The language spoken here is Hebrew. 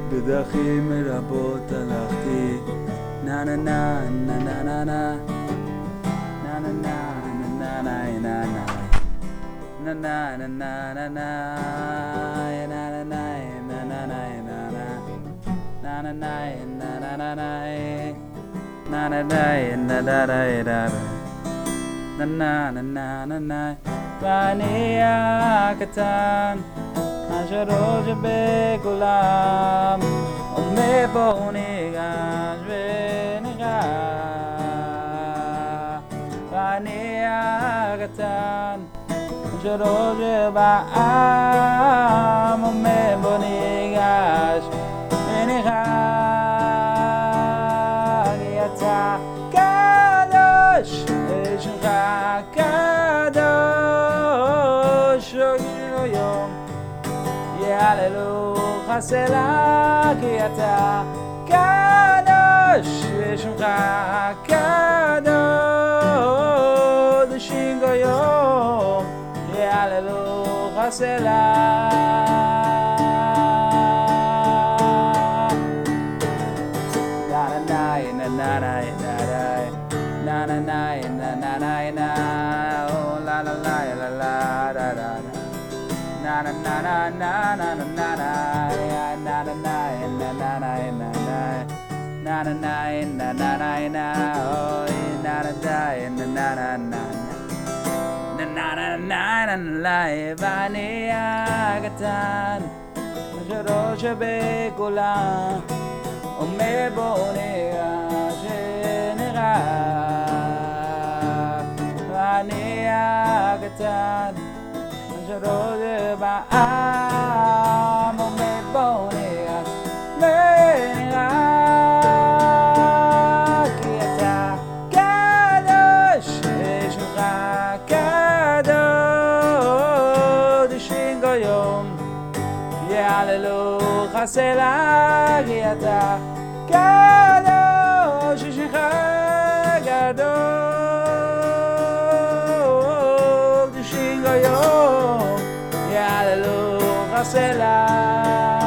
בדרכים רבות הלכתי, נה נה נה נה נה נה נה נה נה נה נה נה נה נה נה נה נה ואני הקטן אשר ראש בכולם עומד בו ניגש וניגש ואני הקטן אשר ראש בעם עומד בו ניגש וניגש כי אתה קדוש ושמך קדוש לא יום יהללוך סלה כי אתה קדוש ושמך קדוש יום יהללוך סלה na na na na na na na oh la la la la la da da na na na na na na na na na na na na na na na na na na na oh na na na na na na na na na na ואני הקטן אשר ראש בכולם עומד בו ניגש ואני הקטן אשר ראש בעם עומד בו ניגש ונראה כי אתה קדוש ושמך קדוש יום יהללוך סלה כי אתה קדוש ושמך קדוש יום יהללוך סלה